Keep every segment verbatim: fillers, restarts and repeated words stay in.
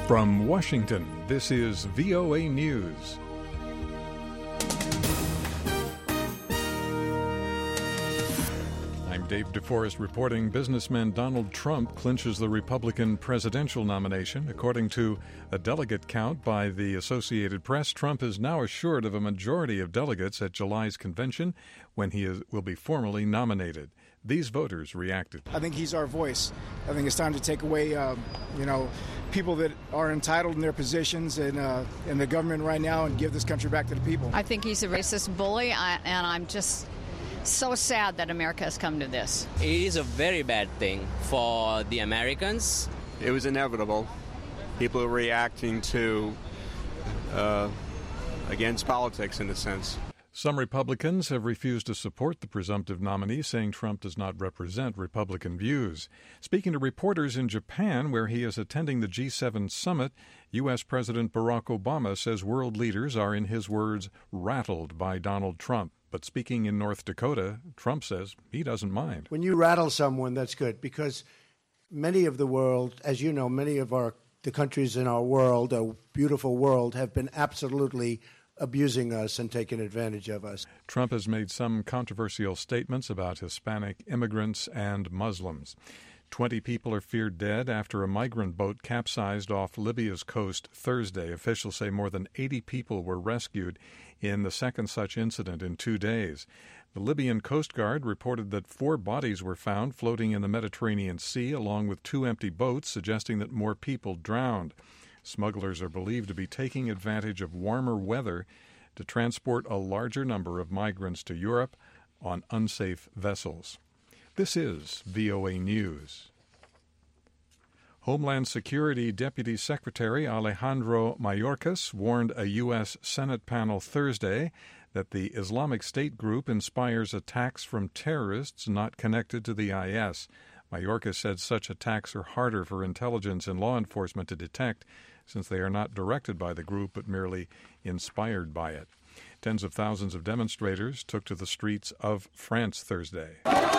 From Washington, this is V O A News. I'm Dave DeForest reporting businessman Donald Trump clinches the Republican presidential nomination. According to a delegate count by the Associated Press, Trump is now assured of a majority of delegates at July's convention when he is, will be formally nominated. These voters reacted. I think he's our voice. I think it's time to take away, um, you know, people that are entitled in their positions in, uh, in the government right now and give this country back to the people. I think he's a racist bully, and I'm just so sad that America has come to this. It is a very bad thing for the Americans. It was inevitable. People are reacting to uh, against politics in a sense. Some Republicans have refused to support the presumptive nominee, saying Trump does not represent Republican views. Speaking to reporters in Japan, where he is attending the G seven summit, U S. President Barack Obama says world leaders are, in his words, rattled by Donald Trump. But speaking in North Dakota, Trump says he doesn't mind. When you rattle someone, that's good, because many of the world, as you know, many of our the countries in our world, a beautiful world, have been absolutely abusing us and taking advantage of us. Trump has made some controversial statements about Hispanic immigrants and Muslims. Twenty people are feared dead after a migrant boat capsized off Libya's coast Thursday. Officials say more than eighty people were rescued in the second such incident in two days. The Libyan Coast Guard reported that four bodies were found floating in the Mediterranean Sea, along with two empty boats, suggesting that more people drowned. Smugglers are believed to be taking advantage of warmer weather to transport a larger number of migrants to Europe on unsafe vessels. This is V O A News. Homeland Security Deputy Secretary Alejandro Mayorkas warned a U S. Senate panel Thursday that the Islamic State group inspires attacks from terrorists not connected to the I S. Mayorkas said such attacks are harder for intelligence and law enforcement to detect, since they are not directed by the group but merely inspired by it. Tens of thousands of demonstrators took to the streets of France Thursday.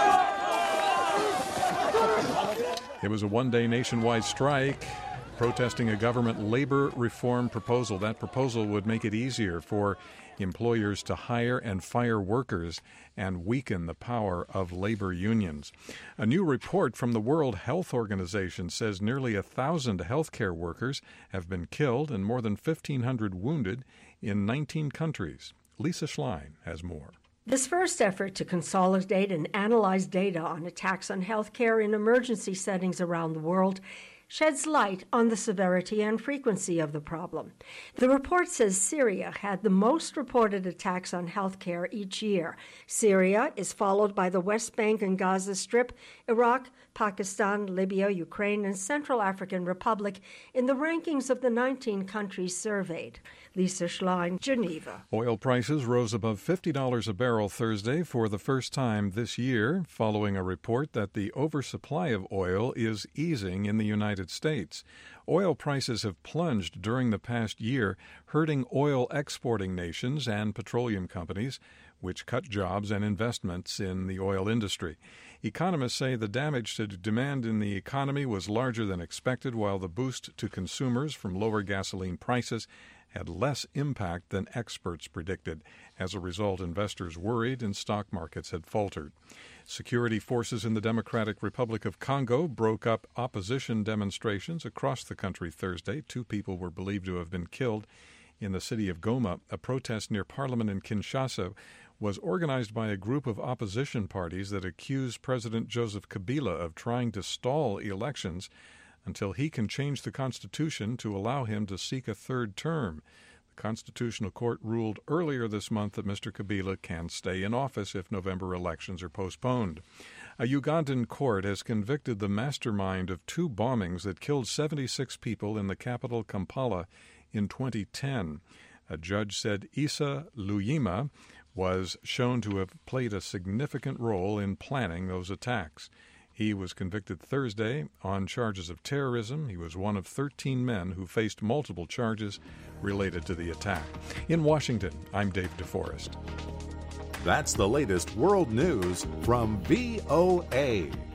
It was a one-day nationwide strike protesting a government labor reform proposal. That proposal would make it easier for employers to hire and fire workers and weaken the power of labor unions. A new report from the World Health Organization says nearly a thousand healthcare workers have been killed and more than fifteen hundred wounded in nineteen countries. Lisa Schlein has more. This first effort to consolidate and analyze data on attacks on healthcare in emergency settings around the world sheds light on the severity and frequency of the problem. The report says Syria had the most reported attacks on healthcare each year. Syria is followed by the West Bank and Gaza Strip, Iraq, Pakistan, Libya, Ukraine, and Central African Republic in the rankings of the nineteen countries surveyed. Lisa Schlein, Geneva. Oil prices rose above fifty dollars a barrel Thursday for the first time this year, following a report that the oversupply of oil is easing in the United States. Oil prices have plunged during the past year, hurting oil exporting nations and petroleum companies, which cut jobs and investments in the oil industry. Economists say the damage to demand in the economy was larger than expected, while the boost to consumers from lower gasoline prices had less impact than experts predicted. As a result, investors worried and stock markets had faltered. Security forces in the Democratic Republic of Congo broke up opposition demonstrations across the country Thursday. Two people were believed to have been killed in the city of Goma. A protest near Parliament in Kinshasa was organized by a group of opposition parties that accused President Joseph Kabila of trying to stall elections until he can change the Constitution to allow him to seek a third term. The Constitutional Court ruled earlier this month that Mister Kabila can stay in office if November elections are postponed. A Ugandan court has convicted the mastermind of two bombings that killed seventy-six people in the capital Kampala in twenty ten. A judge said Issa Luyima was shown to have played a significant role in planning those attacks. He was convicted Thursday on charges of terrorism. He was one of thirteen men who faced multiple charges related to the attack. In Washington, I'm Dave DeForest. That's the latest world news from V O A.